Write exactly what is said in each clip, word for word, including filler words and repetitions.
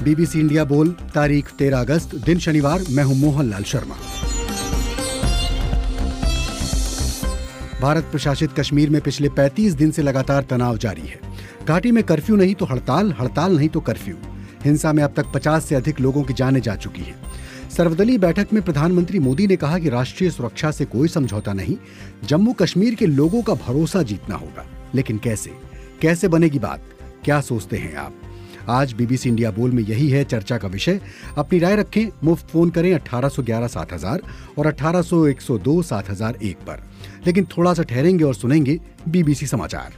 BBC India बोल, तारीख तेरह अगस्त, दिन शनिवार। मैं हूं मोहनलाल शर्मा। भारत प्रशासित कश्मीर में पिछले पैंतीस दिन से लगातार तनाव जारी है। घाटी में कर्फ्यू नहीं तो हड़ताल, हड़ताल नहीं तो कर्फ्यू। हिंसा में अब तक पचास से अधिक लोगों की जानें जा चुकी हैं। सर्वदलीय बैठक में प्रधानमंत्री मोदी ने कहा कि राष्ट्रीय सुरक्षा से कोई समझौता नहीं, जम्मू कश्मीर के लोगों का भरोसा जीतना होगा। लेकिन कैसे कैसे बनेगी बात? क्या सोचते हैं आप? आज बीबीसी इंडिया बोल में यही है चर्चा का विषय। अपनी राय रखें। मुफ्त फोन करें अठारह सौ ग्यारह सात हजार और अठारह सौ एक सौ दो सात हजार एक पर। लेकिन थोड़ा सा ठहरेंगे और सुनेंगे बीबीसी समाचार।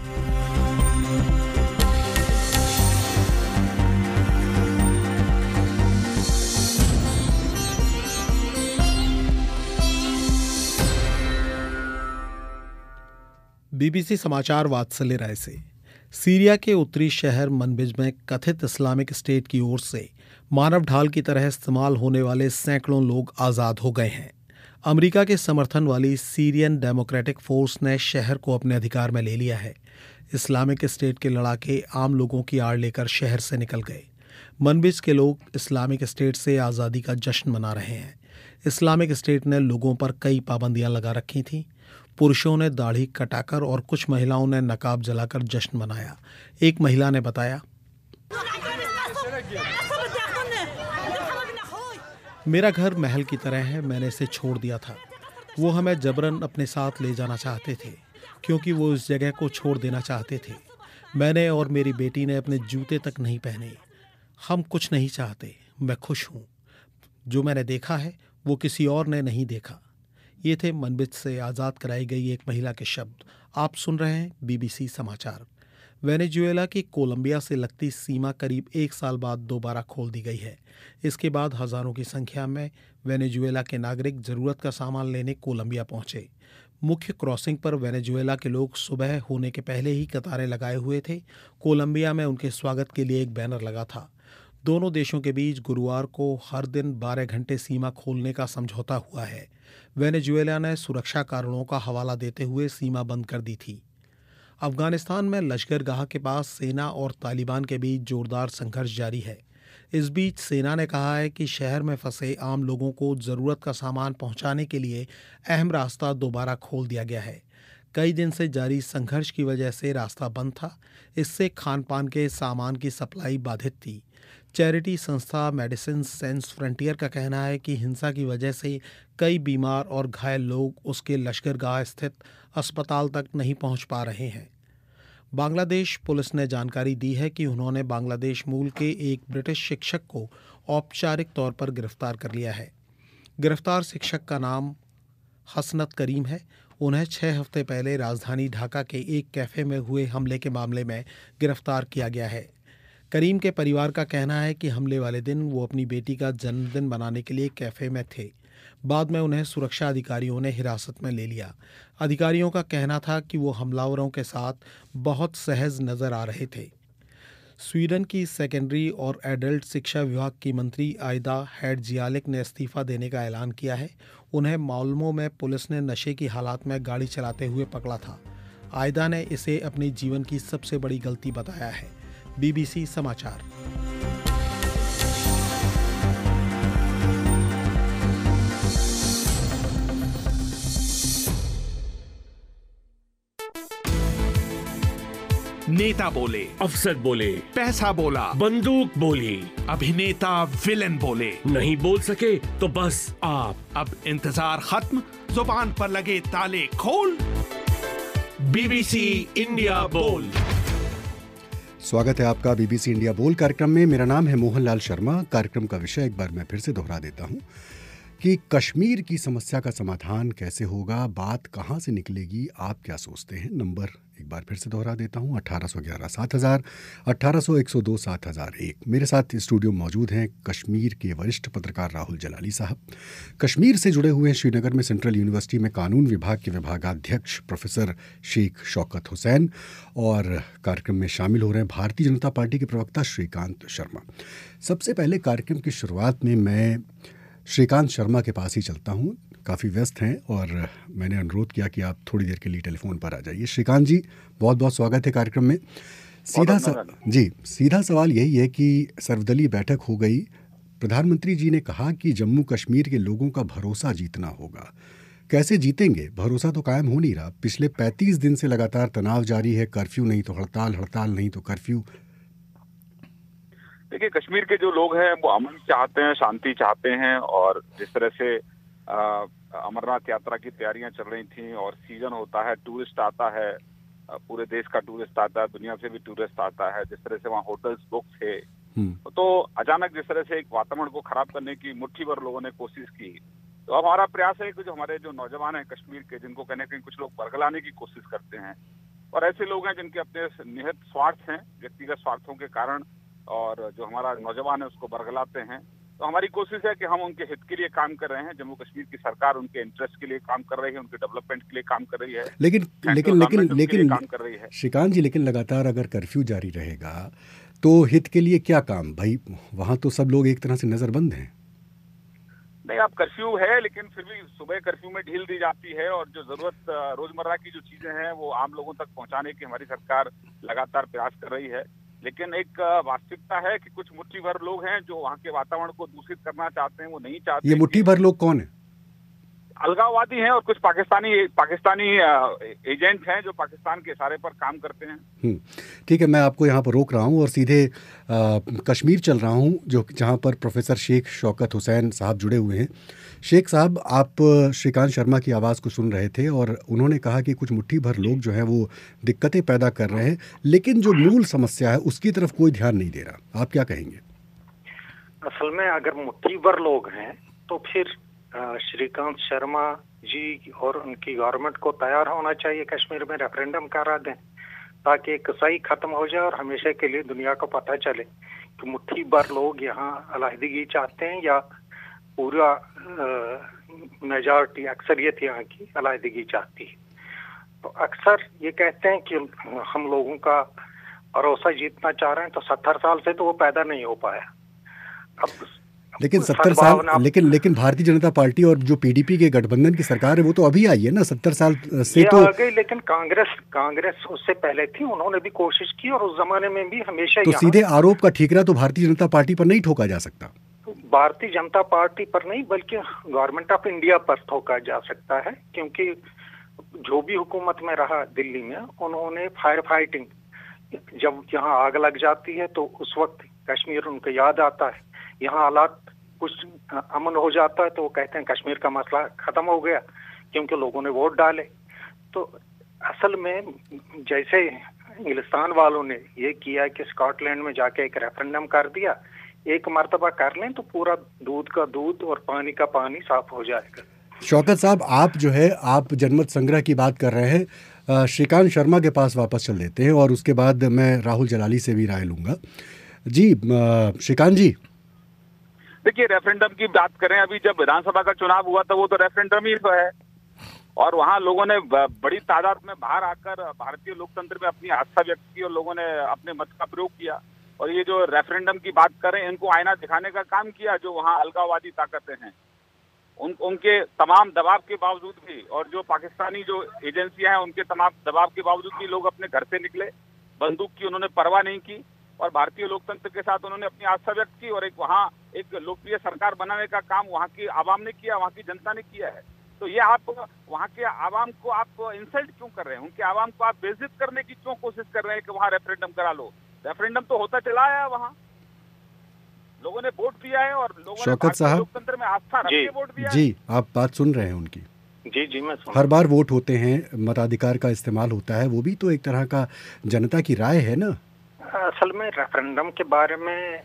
बीबीसी समाचार वात्सल्य राय से। सीरिया के उत्तरी शहर मनबिज में कथित इस्लामिक स्टेट की ओर से मानव ढाल की तरह इस्तेमाल होने वाले सैकड़ों लोग आज़ाद हो गए हैं। अमेरिका के समर्थन वाली सीरियन डेमोक्रेटिक फोर्स ने शहर को अपने अधिकार में ले लिया है। इस्लामिक स्टेट के लड़ाके आम लोगों की आड़ लेकर शहर से निकल गए। मनबिज के लोग इस्लामिक स्टेट से आज़ादी का जश्न मना रहे हैं। इस्लामिक स्टेट ने लोगों पर कई पाबंदियां लगा रखी थीं। पुरुषों ने दाढ़ी कटाकर और कुछ महिलाओं ने नकाब जलाकर जश्न मनाया। एक महिला ने बताया, मेरा घर महल की तरह है, मैंने इसे छोड़ दिया था। वो हमें जबरन अपने साथ ले जाना चाहते थे क्योंकि वो इस जगह को छोड़ देना चाहते थे। मैंने और मेरी बेटी ने अपने जूते तक नहीं पहने। हम कुछ नहीं चाहते, मैं खुश हूँ। जो मैंने देखा है वो किसी और ने नहीं देखा। ये थे मनबिज से आज़ाद कराई गई एक महिला के शब्द। आप सुन रहे हैं बीबीसी समाचार। वेनेजुएला की कोलंबिया से लगती सीमा करीब एक साल बाद दोबारा खोल दी गई है। इसके बाद हज़ारों की संख्या में वेनेजुएला के नागरिक ज़रूरत का सामान लेने कोलंबिया पहुंचे। मुख्य क्रॉसिंग पर वेनेजुएला के लोग सुबह होने के पहले ही कतारें लगाए हुए थे। कोलंबिया में उनके स्वागत के लिए एक बैनर लगा था। दोनों देशों के बीच गुरुवार को हर दिन बारह घंटे सीमा खोलने का समझौता हुआ है। वेनेजुएला ने सुरक्षा कारणों का हवाला देते हुए सीमा बंद कर दी थी। अफगानिस्तान में लश्करगाह के पास सेना और तालिबान के बीच जोरदार संघर्ष जारी है। इस बीच सेना ने कहा है कि शहर में फंसे आम लोगों को ज़रूरत का सामान पहुंचाने के लिए अहम रास्ता दोबारा खोल दिया गया है। कई दिन से जारी संघर्ष की वजह से रास्ता बंद था। इससे खान पान के सामान की सप्लाई बाधित थी। चैरिटी संस्था मेडिसिन सेंस फ्रंटियर का कहना है कि हिंसा की वजह से कई बीमार और घायल लोग उसके लश्करगाह स्थित अस्पताल तक नहीं पहुंच पा रहे हैं। बांग्लादेश पुलिस ने जानकारी दी है कि उन्होंने बांग्लादेश मूल के एक ब्रिटिश शिक्षक को औपचारिक तौर पर गिरफ्तार कर लिया है। गिरफ्तार शिक्षक का नाम हसनत करीम है। उन्हें छः हफ्ते पहले राजधानी ढाका के एक कैफ़े में हुए हमले के मामले में गिरफ्तार किया गया है। करीम के परिवार का कहना है कि हमले वाले दिन वो अपनी बेटी का जन्मदिन मनाने के लिए कैफ़े में थे। बाद में उन्हें सुरक्षा अधिकारियों ने हिरासत में ले लिया। अधिकारियों का कहना था कि वो हमलावरों के साथ बहुत सहज नज़र आ रहे थे। स्वीडन की सेकेंडरी और एडल्ट शिक्षा विभाग की मंत्री आयदा हैडजियालिक ने इस्तीफा देने का ऐलान किया है। उन्हें मालमो में पुलिस ने नशे की हालात में गाड़ी चलाते हुए पकड़ा था। आयदा ने इसे अपने जीवन की सबसे बड़ी गलती बताया है। बीबीसी समाचार। नेता बोले, अफसर बोले, पैसा बोला, बंदूक बोली, अभिनेता विलन बोले, नहीं बोल सके तो बस आप। अब इंतजार खत्म, जुबान पर लगे ताले खोल। बीबीसी इंडिया बोल। स्वागत है आपका बीबीसी इंडिया बोल कार्यक्रम में। मेरा नाम है मोहनलाल शर्मा। कार्यक्रम का विषय एक बार मैं फिर से दोहरा देता हूं कि कश्मीर की समस्या का समाधान कैसे होगा, बात कहां से निकलेगी, आप क्या सोचते हैं? नंबर एक बार फिर से दोहरा देता हूं, अठारह सौ ग्यारह सात हज़ार, अठारह सौ एक सौ दो सात हज़ार एक। मेरे साथ स्टूडियो मौजूद हैं कश्मीर के वरिष्ठ पत्रकार राहुल जलाली साहब। कश्मीर से जुड़े हुए हैं श्रीनगर में सेंट्रल यूनिवर्सिटी में कानून विभाग के विभागाध्यक्ष प्रोफेसर शेख शौकत हुसैन, और कार्यक्रम में शामिल हो रहे हैं भारतीय जनता पार्टी के प्रवक्ता श्रीकांत शर्मा। सबसे पहले कार्यक्रम की शुरुआत में मैं श्रीकांत शर्मा के पास ही चलता हूँ। काफ़ी व्यस्त हैं और मैंने अनुरोध किया कि आप थोड़ी देर के लिए टेलीफोन पर आ जाइए। श्रीकांत जी, बहुत बहुत स्वागत है कार्यक्रम में। सीधा स... जी सीधा सवाल यही है कि सर्वदलीय बैठक हो गई, प्रधानमंत्री जी ने कहा कि जम्मू कश्मीर के लोगों का भरोसा जीतना होगा। कैसे जीतेंगे? भरोसा तो कायम हो नहीं रहा। पिछले पैंतीस दिन से लगातार तनाव जारी है, कर्फ्यू नहीं तो हड़ताल, हड़ताल नहीं तो कर्फ्यू। देखिए, कश्मीर के जो लोग हैं वो अमन चाहते हैं, शांति चाहते हैं, और जिस तरह से अमरनाथ यात्रा की तैयारियां चल रही थी और सीजन होता है, टूरिस्ट आता है, पूरे देश का टूरिस्ट आता है, दुनिया से भी टूरिस्ट आता है, जिस तरह से वहाँ होटल्स बुक थे, तो अचानक जिस तरह से एक वातावरण को खराब करने की मुट्ठी भर लोगों ने कोशिश की। तो अब हमारा प्रयास है कि जो हमारे जो नौजवान हैं कश्मीर के, जिनको कहने कहीं कुछ लोग बरगलाने की कोशिश करते हैं, और ऐसे लोग हैं जिनके अपने निहित स्वार्थ हैं, व्यक्तिगत स्वार्थों के कारण, और जो हमारा नौजवान है उसको बरगलाते हैं। तो हमारी कोशिश है कि हम उनके हित के लिए काम कर रहे हैं। जम्मू कश्मीर की सरकार उनके इंटरेस्ट के लिए काम कर रही है, उनके डेवलपमेंट के लिए काम कर रही है, लेकिन लेकिन लेकिन लेकिन काम कर रही है। श्रीकांत जी, लेकिन लगातार अगर कर्फ्यू जारी रहेगा तो हित के लिए क्या काम भाई? वहाँ तो सब लोग एक तरह से नजरबंद हैं। नहीं, आप कर्फ्यू है, लेकिन फिर भी सुबह कर्फ्यू में ढील दी जाती है, और जो जरूरत रोजमर्रा की जो चीजें हैं वो आम लोगों तक पहुंचाने की हमारी सरकार लगातार प्रयास कर रही है। लेकिन एक वास्तविकता है कि कुछ मुट्ठी भर लोग हैं जो वहाँ के वातावरण को दूषित करना चाहते हैं, वो नहीं चाहते। ये मुट्ठी भर लोग कौन है? अलगाववादी हैं और कुछ पाकिस्तानी पाकिस्तानी एजेंट हैं जो पाकिस्तान के इशारे पर काम करते हैं। ठीक है, मैं आपको यहाँ पर रोक रहा हूँ और सीधे आ, कश्मीर चल रहा हूँ, जो जहाँ पर प्रोफेसर शेख शौकत हुसैन साहब जुड़े हुए हैं। शेख साहब, आप श्रीकांत शर्मा की आवाज़ को सुन रहे थे और उन्होंने कहा कि कुछ मुट्ठी भर लोग जो हैं वो दिक्कतें पैदा कर रहे हैं, लेकिन जो मूल समस्या है उसकी तरफ कोई ध्यान नहीं दे रहा। आप क्या कहेंगे? असल में अगर मुट्ठी भर लोग हैं तो फिर श्रीकांत शर्मा जी और उनकी गवर्नमेंट को तैयार होना चाहिए कश्मीर में रेफरेंडम करा दें, ताकि कसाई खत्म हो जाए और हमेशा के लिए दुनिया को पता चले कि मुट्ठी भर लोग यहाँ अलहदगी चाहते हैं या पूरा मेजॉरिटी, अक्सरियत यहाँ की अलहदगी चाहती है। तो अक्सर ये कहते हैं कि हम लोगों का भरोसा जीतना चाह रहे हैं, तो सत्तर साल से तो वो पैदा नहीं हो पाया। अब लेकिन सत्तर साल लेकिन लेकिन भारतीय जनता पार्टी और जो पीडीपी के गठबंधन की सरकार है वो तो अभी आई है ना, सत्तर साल से तो आ गई। लेकिन कांग्रेस कांग्रेस उससे पहले थी, उन्होंने भी कोशिश की और उस जमाने में भी हमेशा। तो सीधे आरोप का ठीकरा तो भारतीय जनता पार्टी पर नहीं ठोका जा सकता। भारतीय जनता पार्टी पर नहीं, बल्कि गवर्नमेंट ऑफ इंडिया पर ठोका जा सकता है, क्योंकि जो भी हुकूमत में रहा दिल्ली में, उन्होंने फायर फाइटिंग, जब यहाँ आग लग जाती है तो उस वक्त कश्मीर उनको याद आता है, यहाँ हालात कुछ अमन हो जाता है तो वो कहते हैं कश्मीर का मसला खत्म हो गया, क्योंकि लोगों ने वोट डाले। तो असल में जैसे इंग्लिस्तान वालों ने ये किया कि स्कॉटलैंड में जाके एक रेफरेंडम कर दिया, एक मर्तबा कर लें तो पूरा दूध का दूध और पानी का पानी साफ हो जाएगा। शौकत साहब, आप जो है आप जनमत संग्रह की बात कर रहे हैं, श्रीकांत शर्मा के पास वापस चल देते हैं और उसके बाद मैं राहुल जलाली से भी राय लूंगा। जी श्रीकांत जी, देखिए, रेफरेंडम की बात करें, अभी जब विधानसभा का चुनाव हुआ था वो तो रेफरेंडम ही तो है, और वहाँ लोगों ने बड़ी तादाद में बाहर आकर भारतीय लोकतंत्र में अपनी आस्था व्यक्त की और लोगों ने अपने मत का प्रयोग किया। और ये जो रेफरेंडम की बात करें, इनको आईना दिखाने का काम किया जो वहाँ अलगाववादी ताकतें हैं, उन उनके तमाम दबाव के बावजूद भी, और जो पाकिस्तानी जो एजेंसियां हैं उनके तमाम दबाव के बावजूद भी लोग अपने घर से निकले, बंदूक की उन्होंने परवाह नहीं की और भारतीय लोकतंत्र के साथ उन्होंने अपनी आस्था व्यक्त की, और एक वहाँ एक लोकप्रिय सरकार बनाने का काम वहाँ की आवाम ने किया, वहाँ की जनता ने किया है। तो ये आप वहाँ के आवाम को आप इंसल्ट क्यों कर रहे हैं? उनके आवाम को आप बेइज्जत करने की क्यों कोशिश कर रहे हैं कि वहाँ रेफरेंडम करा लो? रेफरेंडम तो होता चला है, वहाँ लोगों ने वोट दिया है और लोगों ने भारतीय लोकतंत्र में आस्था रख के वोट दिया है। जी, आप बात सुन रहे हैं उनकी। जी जी मैं सुन। हर बार वोट होते हैं, मताधिकार का इस्तेमाल होता है, वो भी तो एक तरह का जनता की राय है ना। असल में रेफरेंडम के बारे में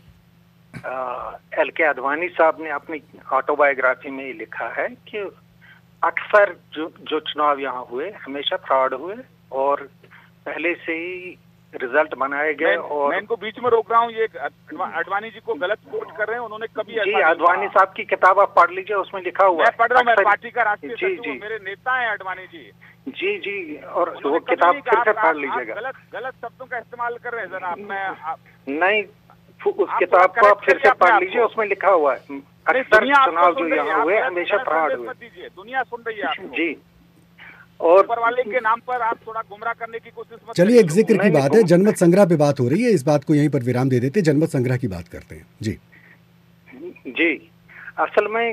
एल के आडवाणी साहब ने अपनी ऑटोबायोग्राफी में ही लिखा है कि अक्सर जो जो चुनाव यहाँ हुए हमेशा फ्रॉड हुए और पहले से ही रिजल्ट बनाए गए। और मैं इनको बीच में रोक रहा हूँ, ये आडवाणी जी को गलत कोट कर रहे हैं, उन्होंने कभी जी आडवाणी साहब की किताब आप पढ़ लीजिए, उसमें लिखा हुआ है। मैं पढ़ रहा हूँ, मैं पार्टी का राष्ट्रीय सचिव, मेरे नेता है आडवाणी जी। जी जी, और वो किताब फिर से पढ़ लीजिएगा। गलत गलत शब्दों का इस्तेमाल कर रहे हैं जरा। मैं नहीं, उस किताब को आप फिर से पढ़ लीजिए, उसमें लिखा हुआ है अक्सर चुनाव जो यहाँ हुए हमेशा फ्रॉड हुए। दुनिया सुन रही है जी, और ऊपर वाले के नाम पर आप थोड़ा गुमराह करने की कोशिश मत चलिए, एक जिक्र की नहीं, बात है, जनमत संग्रह पे बात हो रही है, इस बात को यहीं पर विराम दे देते, जनमत संग्रह की बात करते हैं। जी जी, असल में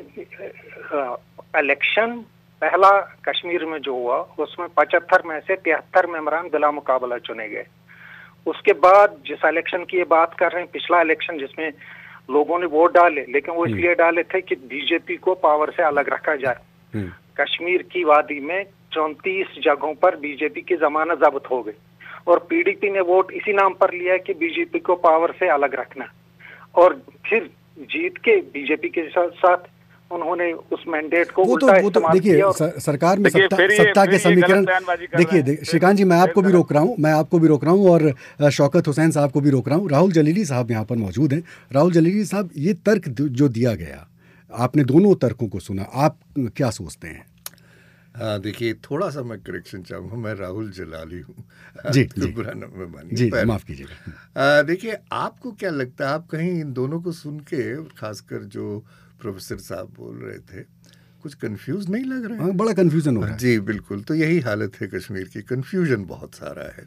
इलेक्शन पहला कश्मीर में जो हुआ उसमें पचहत्तर में से तिहत्तर मेंबरान बिला मुकाबला चुने गए। उसके बाद जिस इलेक्शन की ये बात कर रहे हैं, पिछला इलेक्शन जिसमें लोगों ने वोट डाले, लेकिन वो इसलिए डाले थे कि बीजेपी को पावर से अलग रखा जाए। कश्मीर की वादी में चौंतीस जगहों पर बीजेपी की जमानत जब्त हो गई और पीडीपी ने वोट इसी नाम पर लिया कि बीजेपी को पावर से अलग रखना, और फिर जीत के बीजेपी के साथ साथ उन्होंने उस मैंडेट को वो तो उल्टा वो तो इस्तेमाल देखिए, किया और सर, सरकार में देखिए, सत्ता फिर ये- सत्ता फिर के ये समीकरण, गलत बयानबाजी कर देखिए रहे हैं। श्रीकांत जी, मैं फिर आपको भी गलत- रोक रहा हूँ, मैं आपको भी रोक रहा हूँ और अ, शौकत हुसैन साहब को भी रोक रहा हूँ। राहुल जलीली साहब यहाँ पर मौजूद हैं। राहुल जलीली साहब, ये तर्क जो दिया गया, आपने दोनों तर्कों को सुना, आप क्या सोचते हैं? हाँ, देखिए, थोड़ा सा मैं करेक्शन चाहूँगा, मैं राहुल जलाली हूँ। जी, तो जी। बुरा न मानिए। जी, पर, माफ कीजिएगा। आ, देखिए, आपको क्या लगता है, आप कहीं इन दोनों को सुन के, खासकर जो प्रोफेसर साहब बोल रहे थे, कुछ कंफ्यूज नहीं लग रहा है? हाँ, बड़ा कंफ्यूजन हो रहा है। जी बिल्कुल, तो यही हालत है कश्मीर की, कंफ्यूजन बहुत सारा है।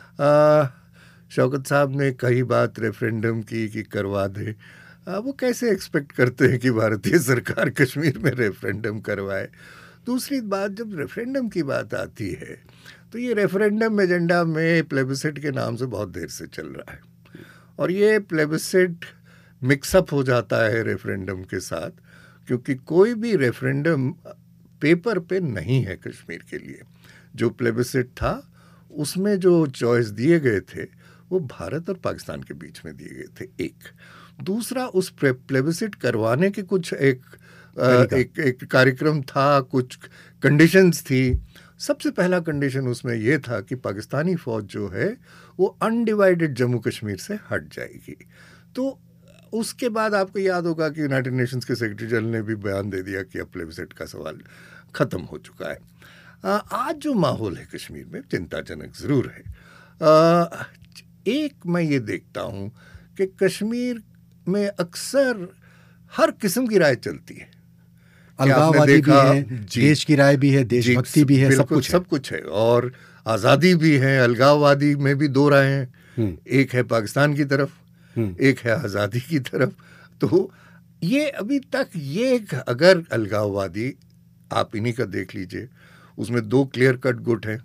आ, शौकत साहब ने कही बात रेफरेंडम की कि करवा दे, आ, वो कैसे एक्सपेक्ट करते हैं कि भारतीय सरकार कश्मीर में रेफरेंडम करवाए? दूसरी बात, जब रेफरेंडम की बात आती है तो ये रेफरेंडम एजेंडा में प्लेबिसिट के नाम से बहुत देर से चल रहा है, और ये प्लेबिसिट मिक्सअप हो जाता है रेफरेंडम के साथ, क्योंकि कोई भी रेफरेंडम पेपर पे नहीं है कश्मीर के लिए। जो प्लेबिसिट था उसमें जो चॉइस दिए गए थे वो भारत और पाकिस्तान के बीच में दिए गए थे, एक। दूसरा, उस प्लेबिसिट करवाने के कुछ एक आ, एक एक कार्यक्रम था, कुछ कंडीशंस थी। सबसे पहला कंडीशन उसमें यह था कि पाकिस्तानी फौज जो है वो अनडिवाइडेड जम्मू कश्मीर से हट जाएगी। तो उसके बाद आपको याद होगा कि यूनाइटेड नेशंस के सेक्रेटरी जनरल ने भी बयान दे दिया कि अब प्लेबिसिट का सवाल ख़त्म हो चुका है। आ, आज जो माहौल है कश्मीर में चिंताजनक ज़रूर है। आ, एक मैं ये देखता हूँ कि कश्मीर में अक्सर हर किस्म की राय चलती है। अलगाववादी भी है, देश की राय भी है, देशभक्ति भी है, सब कुछ सब कुछ है, और आज़ादी भी है। अलगाववादी में भी दो राय हैं, एक है पाकिस्तान की तरफ, एक है आज़ादी की तरफ। तो ये अभी तक ये अगर अलगाववादी, आप इन्हीं का देख लीजिए, उसमें दो क्लियर कट गुट हैं।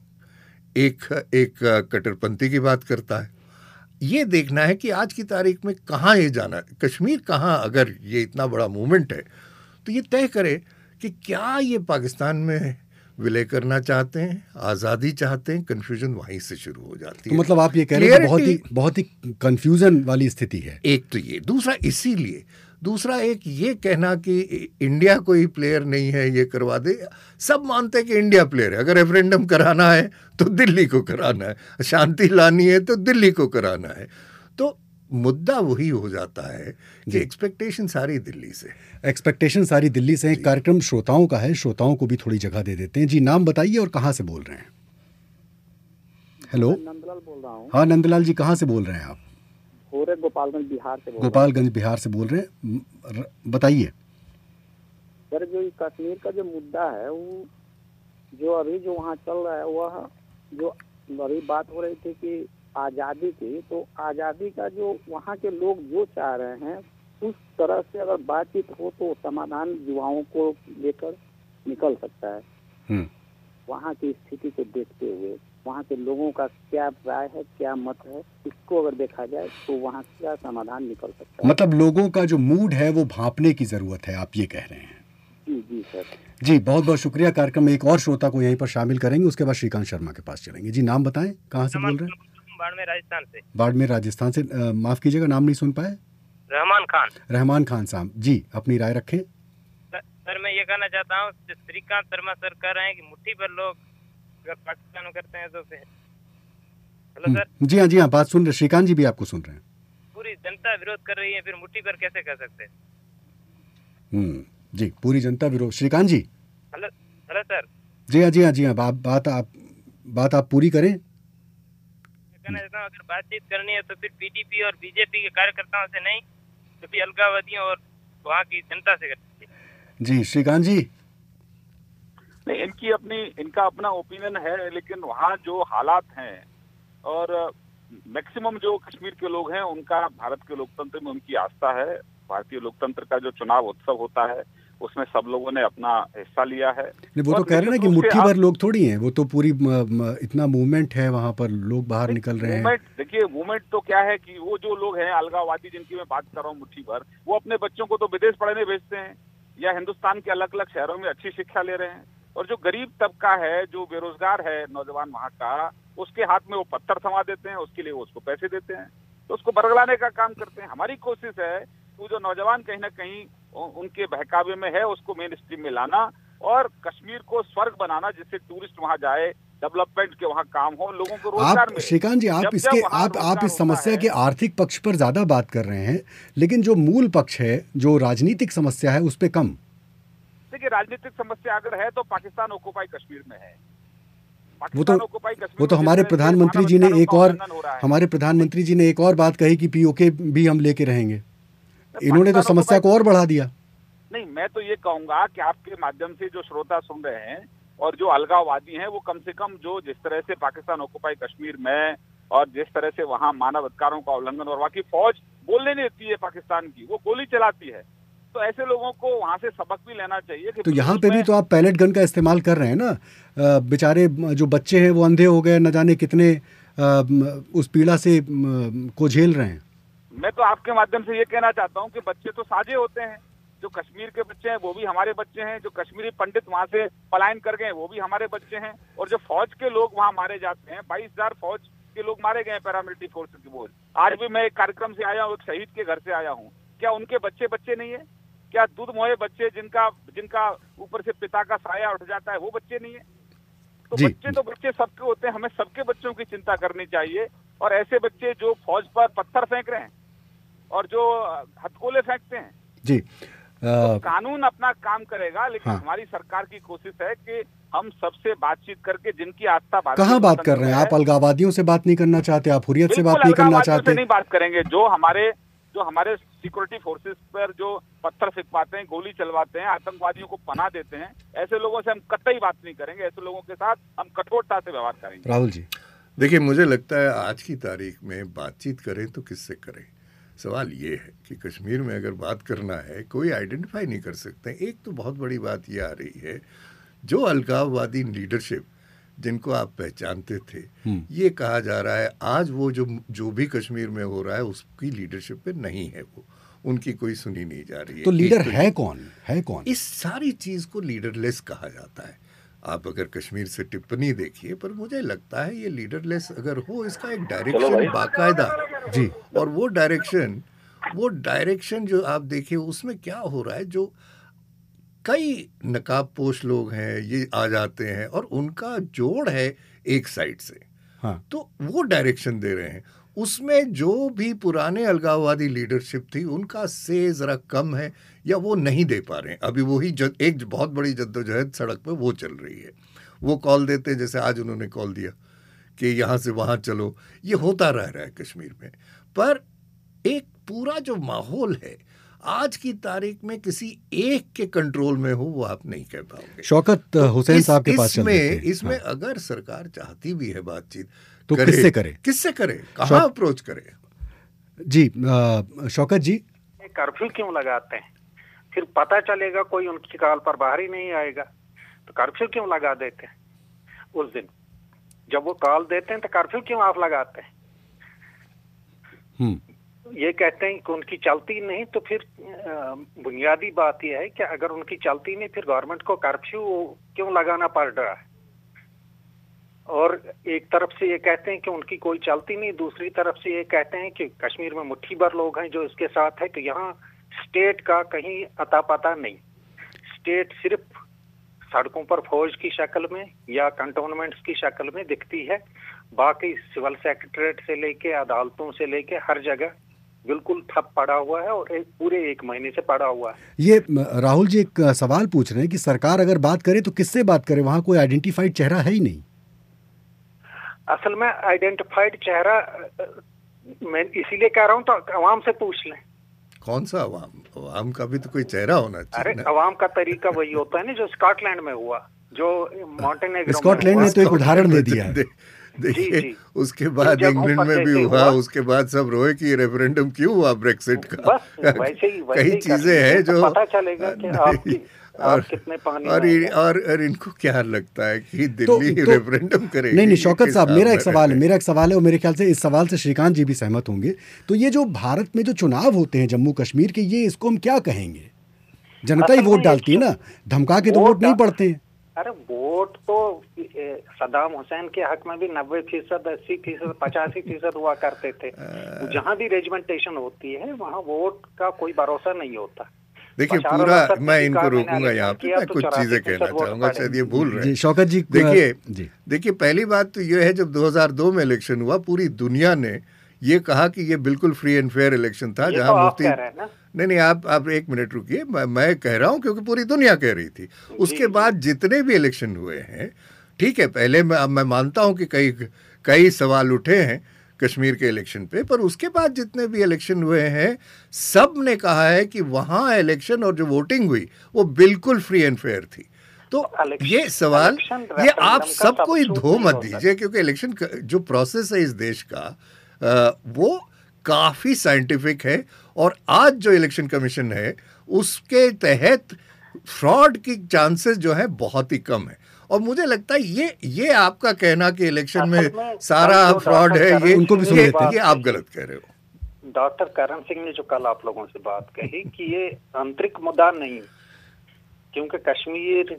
एक एक कट्टरपंथी की बात करता है। ये देखना है कि आज की तारीख में कहाँ ये जाना है, कश्मीर कहाँ, अगर ये इतना बड़ा मूवमेंट है तो ये तय करे कि क्या ये पाकिस्तान में विलय करना चाहते हैं, आज़ादी चाहते हैं। कन्फ्यूजन वहीं से शुरू हो जाती है। तो मतलब आप ये कह रहे हैं कि बहुत ही बहुत ही कन्फ्यूजन वाली स्थिति है। एक तो ये, दूसरा इसीलिए, दूसरा एक ये कहना कि इंडिया कोई प्लेयर नहीं है, ये करवा दे। सब मानते हैं कि इंडिया प्लेयर है। अगर रेफरेंडम कराना है तो दिल्ली को कराना है, शांति लानी है तो दिल्ली को कराना है। तो मुद्दा वही हो जाता है कि एक्सपेक्टेशन सारी दिल्ली से एक्सपेक्टेशन सारी दिल्ली से। कार्यक्रम श्रोताओं का है, श्रोताओं को भी थोड़ी जगह दे देते हैं। जी, नाम बताइए और कहाँ से बोल रहे हैं? हेलो, नंदलाल बोल रहा हूँ। हाँ नंदलाल जी, कहाँ से बोल रहे हैं आप? पूरे गोपालगंज बिहार से बोल गोपालगंज बिहार से बोल रहे हैं, बताइए। सर, जो कश्मीर का जो मुद्दा है, वो जो अभी जो वहाँ चल रहा है, वह जो अभी बात हो रही थी कि आज़ादी की, तो आज़ादी का जो वहाँ के लोग जो चाह रहे हैं, उस तरह से अगर बातचीत हो तो समाधान युवाओं को लेकर निकल सकता है। वहाँ की स्थिति को देखते हुए, वहाँ के लोगों का क्या राय है, क्या मत है, इसको अगर देखा जाए तो वहाँ का समाधान निकल सकता है। मतलब लोगों का जो मूड है वो भांपने की जरूरत है, आप ये कह रहे हैं? जी जी सर। जी, बहुत बहुत शुक्रिया। कार्यक्रम में एक और श्रोता को यहीं पर शामिल करेंगे, उसके बाद श्रीकांत शर्मा के पास चलेंगे। जी, नाम बताएं, कहाँ से बोल रहे हैं? बाड़मेर राजस्थान से। बाड़मेर राजस्थान से, आ, माफ कीजिएगा, नाम नहीं सुन पाए। रहमान खान। रहमान खान साहब जी, अपनी राय रखें। सर, मैं ये कहना चाहता हूँ, श्रीकांत शर्मा सर कह रहे हैं कि मुट्ठी पर लोग अगर पाकिस्तान करते हैं तो फिर। Hello sir. जी हाँ, जी हाँ, बात सुन रहे, श्रीकांत जी भी आपको सुन रहे हैं। पूरी जनता विरोध कर रही है, फिर मुट्ठी पर कैसे कर सकते हैं? हम्म, जी, पूरी जनता विरोध। Shrikant ji. Hello hello sir. जी हाँ, जी हाँ, जी हाँ, बात बात आप बात आप पूरी करें। कहना चाहता हूँ, अगर बातचीत करनी है तो फिर पीडीपी और बीजेपी के कार्यकर्ताओं से नहीं, तो फिर अलगाववादियों और वहाँ की जनता से करनी है। जी, श्रीकांत जी। नहीं, इनकी अपनी इनका अपना ओपिनियन है, लेकिन वहाँ जो हालात हैं और मैक्सिमम जो कश्मीर के लोग हैं उनका भारत के लोकतंत्र में उनकी आस्था है। भारतीय लोकतंत्र का जो चुनाव उत्सव होता है उसमें सब लोगों ने अपना हिस्सा लिया है। नहीं, वो तो कह रहे हैं ना कि मुट्ठी भर लोग थोड़ी हैं, वो तो पूरी म, म, इतना मूवमेंट है वहाँ पर, लोग बाहर निकल रहे हैं। देखिए मूवमेंट तो क्या है कि वो जो लोग हैं अलगाववादी जिनकी मैं बात कर रहा हूँ मुट्ठी भर, वो अपने बच्चों को तो विदेश पढ़ने भेजते हैं या हिंदुस्तान के अलग अलग शहरों में अच्छी शिक्षा ले रहे हैं, और जो गरीब तबका है, जो बेरोजगार है नौजवान वहाँ का, उसके हाथ में वो पत्थर थमा देते हैं, उसके लिए वो उसको पैसे देते हैं, तो उसको बरगलाने का काम करते हैं। हमारी कोशिश है वो जो नौजवान कहीं ना कहीं उनके बहकावे में है उसको मेन स्ट्रीम में लाना और कश्मीर को स्वर्ग बनाना, जिससे टूरिस्ट वहाँ जाए, डेवलपमेंट के वहाँ काम हो, लोगों को रोजगार मिले। श्रीकांत जी, आप इसके आप आप इस समस्या के आर्थिक पक्ष पर ज्यादा बात कर रहे हैं, लेकिन जो मूल पक्ष है, जो राजनीतिक समस्या है, उस पे कम। देखिए राजनीतिक समस्या अगर है तो पाकिस्तान ऑक्युपाई कश्मीर में है। वो तो वो तो हमारे प्रधानमंत्री जी ने एक और हमारे प्रधानमंत्री जी ने एक और बात कही कि पीओके भी हम लेके रहेंगे। इन्होंने तो समस्या को और बढ़ा दिया। नहीं, मैं तो ये कहूंगा कि आपके माध्यम से जो श्रोता सुन रहे हैं और जो अलगाववादी हैं वो कम से कम जो जिस तरह से पाकिस्तान ऑक्युपाई कश्मीर में और जिस तरह से वहाँ मानव अधिकारों का उल्लंघन, और वहाँ की फौज बोलने नहीं देती है पाकिस्तान की, वो गोली चलाती है, तो ऐसे लोगों को वहाँ से सबक भी लेना चाहिए। कि तो यहाँ पे भी तो आप पैलेट गन का इस्तेमाल कर रहे हैं ना। बेचारे जो बच्चे हैं वो अंधे हो गए, न जाने कितने उस पीड़ा से को झेल रहे हैं। मैं तो आपके माध्यम से ये कहना चाहता हूँ कि बच्चे तो साझे होते हैं, जो कश्मीर के बच्चे हैं वो भी हमारे बच्चे हैं, जो कश्मीरी पंडित वहाँ से पलायन कर गए वो भी हमारे बच्चे हैं, और जो फौज के लोग वहाँ मारे जाते हैं, बाईस हजार फौज के लोग मारे गए पैरामिलिट्री फोर्स की बोझ। आज भी मैं एक कार्यक्रम से आया हूँ, एक शहीद के घर से आया हूँ, क्या उनके बच्चे बच्चे नहीं है? क्या दूध मोहे बच्चे जिनका जिनका ऊपर से पिता का साया उठ जाता है वो बच्चे नहीं है? तो बच्चे तो बच्चे सबके होते हैं, हमें सबके बच्चों की चिंता करनी चाहिए। और ऐसे बच्चे जो फौज पर पत्थर फेंक रहे हैं और जो हथगोले फेंकते हैं जी, तो कानून अपना काम करेगा, लेकिन हाँ। हमारी सरकार की कोशिश है कि हम सबसे बातचीत करके जिनकी आस्था कहाँ बात कर रहे हैं आप? अलगाववादियों से बात नहीं करना चाहते, आप हुर्रियत से बात नहीं करना चाहते? नहीं बात करेंगे, जो हमारे जो हमारे सिक्योरिटी फोर्सेस पर जो पत्थर फेंकवाते हैं, गोली चलवाते हैं, आतंकवादियों को पनाह देते हैं, ऐसे लोगों से हम कतई बात नहीं करेंगे। ऐसे लोगों के साथ हम कठोरता से व्यवहार करेंगे। राहुल जी, देखिए मुझे लगता है आज की तारीख में बातचीत करें तो किससे करें। सवाल ये है कि कश्मीर में अगर बात करना है कोई आइडेंटिफाई नहीं कर सकते। एक तो बहुत बड़ी बात ये आ रही है, जो अलगाववादी लीडरशिप जिनको आप पहचानते थे, ये कहा जा रहा है आज वो जो जो भी कश्मीर में हो रहा है उसकी लीडरशिप पे नहीं है, वो उनकी कोई सुनी नहीं जा रही है। तो लीडर है कौन है कौन? इस सारी चीज को लीडरलेस कहा जाता है। आप अगर कश्मीर से टिप्पणी देखिए, पर मुझे लगता है ये लीडरलेस अगर हो, इसका एक डायरेक्शन बाकायदा जी, और वो डायरेक्शन वो डायरेक्शन जो आप देखिए उसमें क्या हो रहा है, जो कई नकाबपोश लोग हैं ये आ जाते हैं और उनका जोड़ है एक साइड से, हाँ। तो वो डायरेक्शन दे रहे हैं। उसमें जो भी पुराने अलगाववादी लीडरशिप थी उनका से ज़रा कम है या वो नहीं दे पा रहे हैं। अभी वही जद, एक बहुत बड़ी जद्दोजहद सड़क पे वो चल रही है। वो कॉल देते हैं, जैसे आज उन्होंने कॉल दिया कि यहाँ से वहाँ चलो, ये होता रह रहा है कश्मीर में। पर एक पूरा जो माहौल है आज की तारीख में किसी एक के कंट्रोल में हो वो आप नहीं कह पाओगे। शौकत हुसैन साहब के पास इसमें इसमें हाँ। अगर सरकार चाहती भी है बातचीत तो किससे करे किससे करे कहाँ अप्रोच करे? जी आ, शौकत जी, कर्फ्यू क्यों लगाते हैं? फिर पता चलेगा कोई उनकी कॉल पर बाहर ही नहीं आएगा, तो कर्फ्यू क्यों लगा देते हैं? उस दिन जब वो कॉल देते हैं तो कर्फ्यू क्यों आप लगाते हैं? ये कहते हैं कि उनकी चलती नहीं, तो फिर बुनियादी बात यह है कि अगर उनकी चलती नहीं फिर गवर्नमेंट को कर्फ्यू क्यों लगाना पड़ रहा है? और एक तरफ से ये कहते हैं कि उनकी कोई चलती नहीं, दूसरी तरफ से ये कहते हैं कि कश्मीर में मुट्ठी भर लोग हैं जो इसके साथ है, तो यहाँ स्टेट का कहीं अता पता नहीं। स्टेट सिर्फ सड़कों पर फौज की शक्ल में या कंटोनमेंट्स की शक्ल में दिखती है, बाकी सिविल सेक्रेटरीट से लेके अदालतों से लेके हर जगह बिल्कुल ठप पड़ा हुआ है और एक पूरे एक महीने से पड़ा हुआ है। ये राहुल जी एक सवाल पूछ रहे हैं कि सरकार अगर बात करे तो किससे बात करे? वहाँ कोई आइडेंटिफाइड चेहरा है ही नहीं। असल में आइडेंटिफाइड चेहरा मैं इसीलिए कह रहा हूँ तो अवाम से पूछ लें। कौन सा अवाम? अवाम का भी तो कोई चेहरा होना चाहिए। अरे अवाम का तरीका वही होता है ना जो स्कॉटलैंड में हुआ। जो मॉन्टेनेग्रो स्कॉटलैंड ने तो एक उदाहरण दे दिया है। देखिए उसके बाद इंग्लैंड में भी हुआ, उसके बाद सब रोए कि रेफरेंडम क्यों हुआ ब्रेक्सिट का। वैसे ही कई चीजें हैं जो पता चलेगा कि आपकी और कितने पानी और, और और इनको क्या लगता है कि दिल्ली तो, रेफरेंडम करेगी? नहीं नहीं शौकत साहब, मेरा एक सवाल है मेरा एक सवाल है और मेरे ख्याल से इस सवाल से श्रीकांत जी भी सहमत होंगे। तो ये जो भारत में जो चुनाव होते हैं जम्मू कश्मीर के, ये इसको हम क्या कहेंगे? जनता ही वोट डालती है ना, धमका के तो वोट नहीं पड़ते हैं। अरे वोट तो सद्दाम हुसैन के हक में भी नब्बे फीसद अस्सी फीसद पचासी फीसद हुआ करते थे। जहाँ भी रेजिमेंटेशन होती है वहाँ वोट का कोई भरोसा नहीं होता। देखिए पूरा मैं इनको रोकूंगा यहाँ पे, मैं कुछ चीजें कहना चाहूंगा, शायद ये भूल रहे हैं शौकत जी। देखिए देखिए पहली बात तो ये है, जब दो हज़ार दो में इलेक्शन हुआ पूरी दुनिया ने ये कहा कि ये बिल्कुल फ्री एंड फेयर इलेक्शन था, जहां तो मुफ्ती नहीं नहीं आप आप एक मिनट रुकिए, मैं, मैं कह रहा हूं क्योंकि पूरी दुनिया कह रही थी। उसके बाद जितने भी इलेक्शन हुए हैं, ठीक है, पहले मैं मैं मानता हूं कि कई कई सवाल उठे हैं कश्मीर के इलेक्शन पे, पर उसके बाद जितने भी इलेक्शन हुए हैं सब ने कहा है कि वहां इलेक्शन और जो वोटिंग हुई वो बिल्कुल फ्री एंड फेयर थी। तो ये सवाल ये आप सबको ही धो मत दीजिए, क्योंकि इलेक्शन जो प्रोसेस है इस देश का वो काफी साइंटिफिक है, और आज जो इलेक्शन कमीशन है उसके तहत फ्रॉड की चांसेस जो है बहुत ही कम है। और मुझे लगता है ये ये आपका कहना कि इलेक्शन में सारा फ्रॉड है, ये उनको भी ये, ये आप गलत कह रहे हो। डॉक्टर करण सिंह ने जो कल आप लोगों से बात कही कि ये आंतरिक मुद्दा नहीं, क्योंकि कश्मीर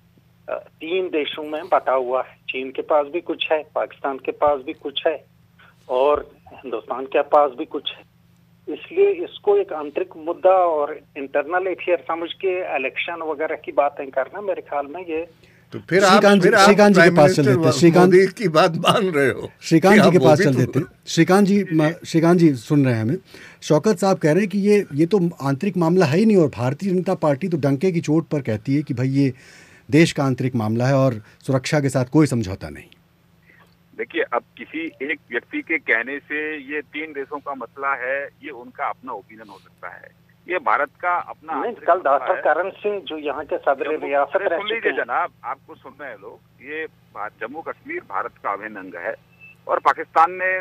तीन देशों में बटा हुआ है। चीन के पास भी कुछ है, पाकिस्तान के पास भी कुछ है और हिंदुस्तान के पास भी कुछ है। इसलिए इसको एक आंतरिक मुद्दा और इंटरनल अफेयर समझ के इलेक्शन वगैरह की बातें करना, मेरे ख्याल में ये तो फिर आप फिर आप श्रीकांत जी के पास चल देते, श्रीकांत की बात मान रहे हो, श्रीकांत जी के पास चल देते। श्रीकांत जी श्रीकांत जी सुन रहे हैं हमें। शौकत साहब कह रहे हैं कि ये ये तो आंतरिक मामला है ही नहीं, और भारतीय जनता पार्टी तो डंके की चोट पर कहती है कि भाई ये देश का आंतरिक मामला है और सुरक्षा के साथ कोई समझौता नहीं। देखिए, अब किसी एक व्यक्ति के कहने से ये तीन देशों का मसला है, ये उनका अपना ओपिनियन हो सकता है, ये भारत का अपना। कल डॉक्टर करण सिंह जो यहाँ के सदर रियासत रह सुन लीजिए जनाब, आपको सुन रहे हैं लोग, ये जम्मू कश्मीर भारत का अभिन्न अंग है और पाकिस्तान ने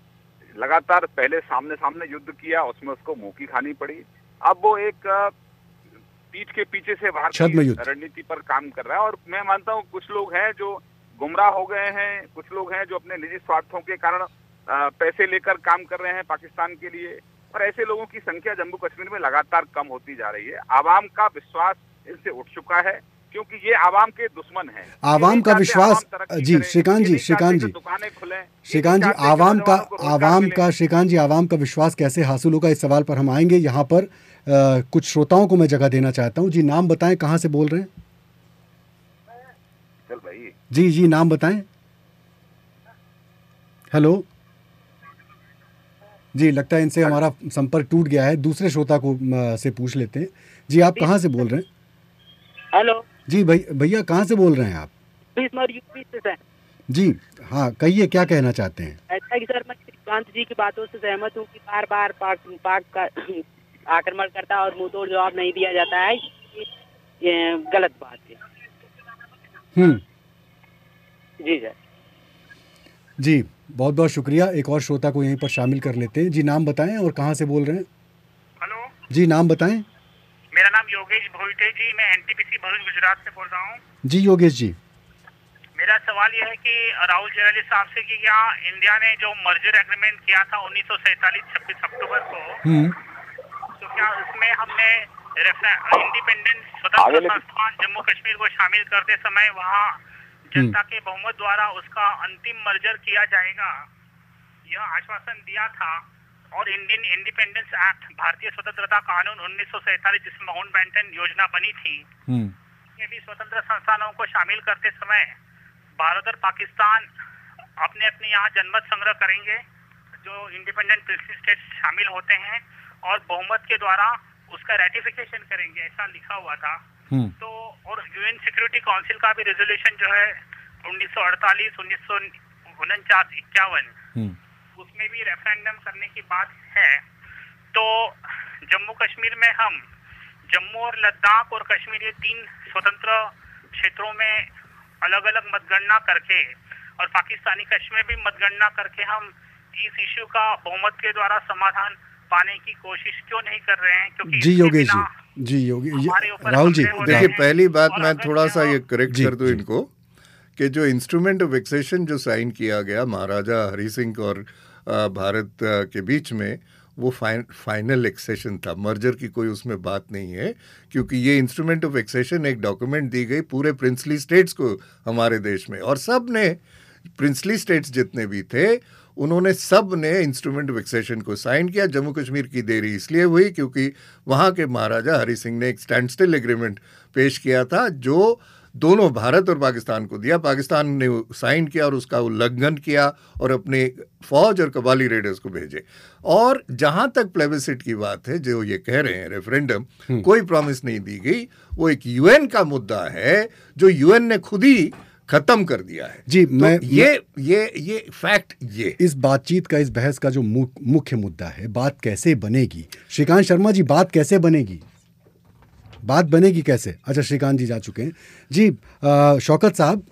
लगातार पहले सामने सामने युद्ध किया, उसमें उसको मुंह की खानी पड़ी। अब वो एक पीठ के पीछे से भारतीय रणनीति पर काम कर रहा है, और मैं मानता हूँ कुछ लोग हैं जो गुमराह हो गए हैं, कुछ लोग हैं जो अपने निजी स्वार्थों के कारण पैसे लेकर काम कर रहे हैं पाकिस्तान के लिए, और ऐसे लोगों की संख्या जम्मू कश्मीर में लगातार कम होती जा रही है। आवाम का विश्वास इनसे उठ चुका है, क्योंकि ये आवाम के दुश्मन हैं। आवाम का विश्वास जी श्रीकांत जी श्रीकांत जी श्रीकांत जी आवाम का आवाम का श्रीकांत जी आवाम का विश्वास कैसे हासिल होगा, इस सवाल पर हम आएंगे। यहाँ पर आ, कुछ श्रोताओं को मैं जगह देना चाहता हूँ। जी नाम बताएं, कहाँ से बोल रहे हैं? चल भाई जी जी नाम बताएं। हेलो जी, लगता है इनसे हमारा संपर्क टूट गया है। दूसरे श्रोता को से पूछ लेते हैं। जी आप कहाँ से बोल रहे हैं? हेलो जी भैया कहाँ से बोल रहे हैं आप? यूपी से। जी हाँ कहिए, क्या कहना चाहते हैं? ऐसा कि सर मैं श्रीकांत जी की बातों से सहमत हूँ कि बार बार पाक पाक का आक्रमण करता है और मुंह तोड़ जवाब नहीं दिया जाता है, ये गलत बात है। हम्म जी सर। जी बहुत बहुत शुक्रिया। एक और श्रोता को यहीं पर शामिल कर लेते हैं। जी नाम बताएं और कहाँ से बोल रहे हैं? हेलो जी, नाम बताएं। मेरा नाम योगेश भोईटे जी, मैं एनटीपीसी भरूच गुजरात से बोल रहा हूँ। जी योगेश जी, मेरा सवाल यह है कि राहुल जयराली साहब से कि क्या इंडिया ने जो मर्जर एग्रीमेंट किया था उन्नीस सौ सैतालीस छब्बीस अक्टूबर को, तो क्या उसमें हमने इंडिपेंडेंट स्वतंत्र संस्थान जम्मू कश्मीर को शामिल करते समय वहाँ जनता के बहुमत द्वारा उसका अंतिम मर्जर किया जाएगा, यह आश्वासन दिया था। और इंडियन इंडिपेंडेंस एक्ट, भारतीय स्वतंत्रता कानून उन्नीस सौ सैतालीस, जिसमें माउंटबेटन योजना बनी थी, ये भी स्वतंत्र संस्थानों को शामिल करते समय भारत और पाकिस्तान अपने अपने यहाँ जनमत संग्रह करेंगे, जो इंडिपेंडेंट स्टेट शामिल होते हैं, और बहुमत के द्वारा उसका रेटिफिकेशन करेंगे, ऐसा लिखा हुआ था। तो और यूएन सिक्योरिटी काउंसिल का भी रेजोल्यूशन जो है उन्नीस सौ अड़तालीस, उन्नीस सौ उनचास, इक्यावन, उसमें भी रेफरेंडम करने की बात है। तो जम्मू कश्मीर में हम जम्मू और लद्दाख और कश्मीर, ये तीन स्वतंत्र क्षेत्रों में अलग अलग मतगणना करके और पाकिस्तानी कश्मीर भी मतगणना करके हम इस इश्यू का बहुमत के द्वारा समाधान पाने की कोशिश क्यों नहीं कर रहे हैं? क्योंकि जी योगेश जी जी योगी राहुल जी देखिए, पहली बात मैं थोड़ा सा ये करेक्ट कर दूं इनको कि जो इंस्ट्रूमेंट ऑफ एक्सेशन जो साइन किया गया महाराजा हरि सिंह और भारत के बीच में, वो फाइन फाइनल एक्सेशन था, मर्जर की कोई उसमें बात नहीं है, क्योंकि ये इंस्ट्रूमेंट ऑफ एक्सेशन एक डॉक्यूमेंट दी गई पूरे प्रिंसली स्टेट्स को हमारे देश में, और सब ने प्रिंसली स्टेट्स जितने भी थे उन्होंने सब ने इंस्ट्रूमेंट ऑफ एक्सेशन को साइन किया। जम्मू कश्मीर की देरी इसलिए हुई क्योंकि वहाँ के महाराजा हरि सिंह ने एक स्टैंड स्टिल एग्रीमेंट पेश किया था जो दोनों भारत और पाकिस्तान को दिया। पाकिस्तान ने साइन किया और उसका उल्लंघन किया और अपने फौज और कबाली रेडर्स को भेजे। और जहां तक प्लेबिसिट की बात है, जो ये कह रहे हैं रेफरेंडम, कोई प्रॉमिस नहीं दी गई, वो एक यूएन का मुद्दा है जो यूएन ने खुद ही खत्म कर दिया है। जी तो मैं ये ये ये फैक्ट ये इस बातचीत का, इस बहस का जो मुख्य मुद्दा है, बात कैसे बनेगी। श्रीकांत शर्मा जी, बात कैसे बनेगी, बात बनेगी कैसे? अच्छा, श्रीकांत जी जा चुके हैं। जी आ, शौकत साहब,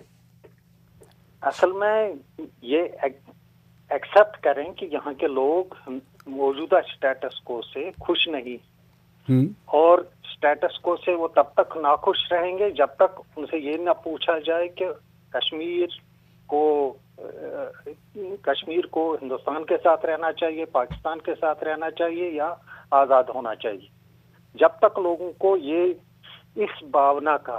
असल में ये एक्सेप्ट करें कि यहाँ के लोग मौजूदा स्टेटस को से खुश नहीं, और स्टेटस को से वो तब तक नाखुश रहेंगे जब तक उनसे ये ना पूछा जाए कि कश्मीर को कश्मीर को हिंदुस्तान के साथ रहना चाहिए, पाकिस्तान के साथ रहना चाहिए या आज़ाद होना चाहिए। जब तक लोगों को ये इस भावना का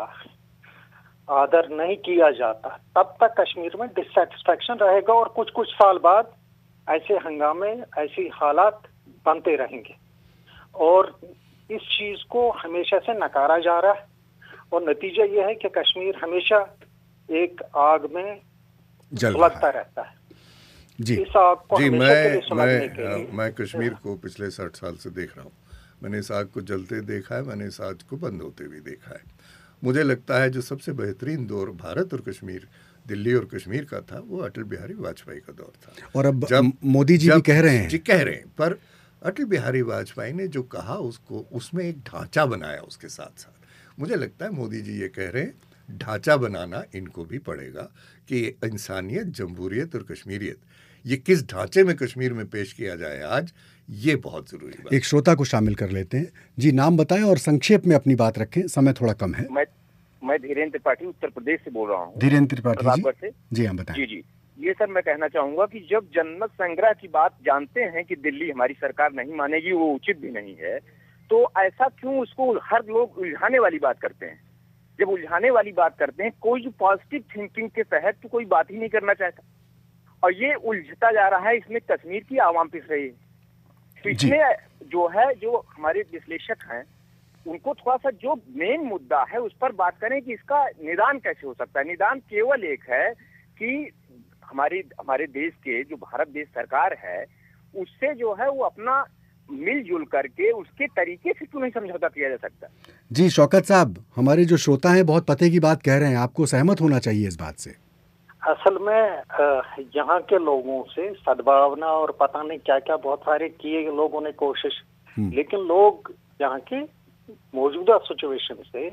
आदर नहीं किया जाता तब तक कश्मीर में डिससेटिस्फैक्शन रहेगा, और कुछ कुछ साल बाद ऐसे हंगामे, ऐसी हालात बनते रहेंगे, और इस चीज को हमेशा से नकारा जा रहा है, और नतीजा यह है कि कश्मीर हमेशा एक आग में सुलगता रहता है। जी इस आग को जी हमेशा मैं के लिए सुलगने के मैं लिए मैं कश्मीर को पिछले साठ साल से देख रहा हूँ। मैंने इस आग को जलते देखा है, मैंने इस आग को बंद होते भी देखा है। मुझे लगता है जो सबसे बेहतरीन दौर भारत और कश्मीर, दिल्ली और कश्मीर का था, वो अटल बिहारी वाजपेयी का दौर था। और अब जब मोदी जी भी कह रहे हैं जी कह रहे हैं पर अटल बिहारी वाजपेयी ने जो कहा उसको, उसमें एक ढांचा बनाया उसके साथ साथ। मुझे लगता है मोदी जी ये कह रहे हैं ढांचा बनाना इनको भी पड़ेगा कि इंसानियत, जमहूरियत और कश्मीरियत, ये किस ढांचे में कश्मीर में पेश किया जाए आज, ये बहुत जरूरी बात। एक श्रोता को शामिल कर लेते हैं। जी नाम बताएं और संक्षेप में अपनी बात रखें, समय थोड़ा कम है। मैं मैं धीरेन्द्र त्रिपाठी उत्तर प्रदेश से बोल रहा हूँ। धीरेन्द्र त्रिपाठी जी, जी हाँ बताएं। जी जी ये सर मैं कहना चाहूंगा कि जब जनमत संग्रह की बात जानते हैं कि दिल्ली हमारी सरकार नहीं मानेगी, वो उचित भी नहीं है, तो ऐसा क्यों उसको हर लोग उलझाने वाली बात करते हैं? जब उलझाने वाली बात करते हैं, कोई जो पॉजिटिव थिंकिंग के तहत तो कोई बात ही नहीं करना चाहता, और ये उलझता जा रहा है। इसमें कश्मीर की आवाम पिस रही है। तो इसमें जो है, जो हमारे विश्लेषक हैं, उनको थोड़ा सा जो मेन मुद्दा है उस पर बात करें कि इसका निदान कैसे हो सकता है। निदान केवल एक है कि हमारे हमारे देश के जो भारत देश सरकार है, उससे जो है वो अपना मिलजुल करके उसके तरीके से क्यों नहीं समझौता किया जा सकता। जी शौकत साहब, हमारे जो श्रोता हैं बहुत पते की बात कह रहे हैं, आपको सहमत होना चाहिए इस बात से। असल में यहाँ के लोगों से सद्भावना और पता नहीं क्या क्या बहुत सारे किए लोगों ने कोशिश, लेकिन लोग यहाँ के मौजूदा सिचुएशन से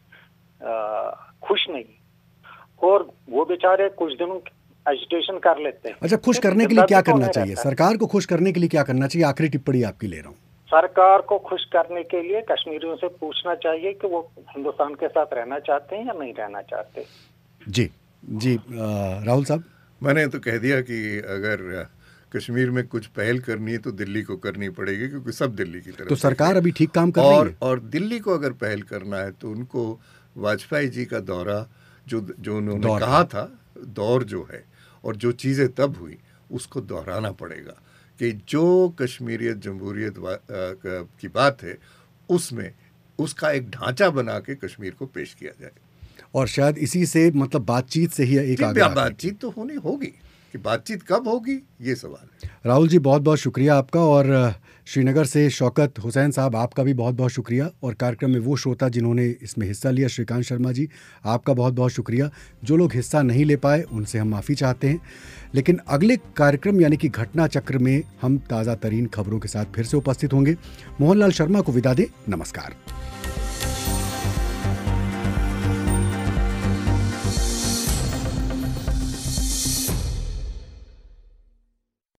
आ, खुश नहीं, और वो बेचारे कुछ दिनों एजिटेशन कर लेते हैं। अच्छा, खुश करने के लिए क्या करना चाहिए? सरकार को खुश करने के लिए क्या करना चाहिए? आखिरी टिप्पणी आपकी ले रहा हूँ। सरकार को खुश करने के लिए कश्मीरियों से पूछना चाहिए कि वो हिंदुस्तान के साथ रहना चाहते हैं या नहीं रहना चाहते। जी जी राहुल साहब, मैंने तो कह दिया कि अगर कश्मीर में कुछ पहल करनी है तो दिल्ली को करनी पड़ेगी, क्योंकि सब दिल्ली की तरफ। तो सरकार अभी ठीक काम कर और, रही है। और दिल्ली को अगर पहल करना है तो उनको वाजपेयी जी का दौरा, जो जो उन्होंने कहा था, दौर जो है और जो चीज़ें तब हुई, उसको दोहराना पड़ेगा कि जो कश्मीरियत, जमहूरियत की बात है, उसमें उसका एक ढांचा बना के कश्मीर को पेश किया जाए। और शायद इसी से, मतलब बातचीत से ही एक आगे बातचीत तो होनी होगी, कि बातचीत कब होगी ये सवाल है। राहुल जी बहुत बहुत शुक्रिया आपका, और श्रीनगर से शौकत हुसैन साहब आपका भी बहुत बहुत शुक्रिया, और कार्यक्रम में वो श्रोता जिन्होंने इसमें हिस्सा लिया, श्रीकांत शर्मा जी आपका बहुत बहुत शुक्रिया। जो लोग हिस्सा नहीं ले पाए उनसे हम माफ़ी चाहते हैं, लेकिन अगले कार्यक्रम यानी कि घटना चक्र में हम ताज़ा तरीन खबरों के साथ फिर से उपस्थित होंगे। मोहनलाल शर्मा को विदा दें, नमस्कार।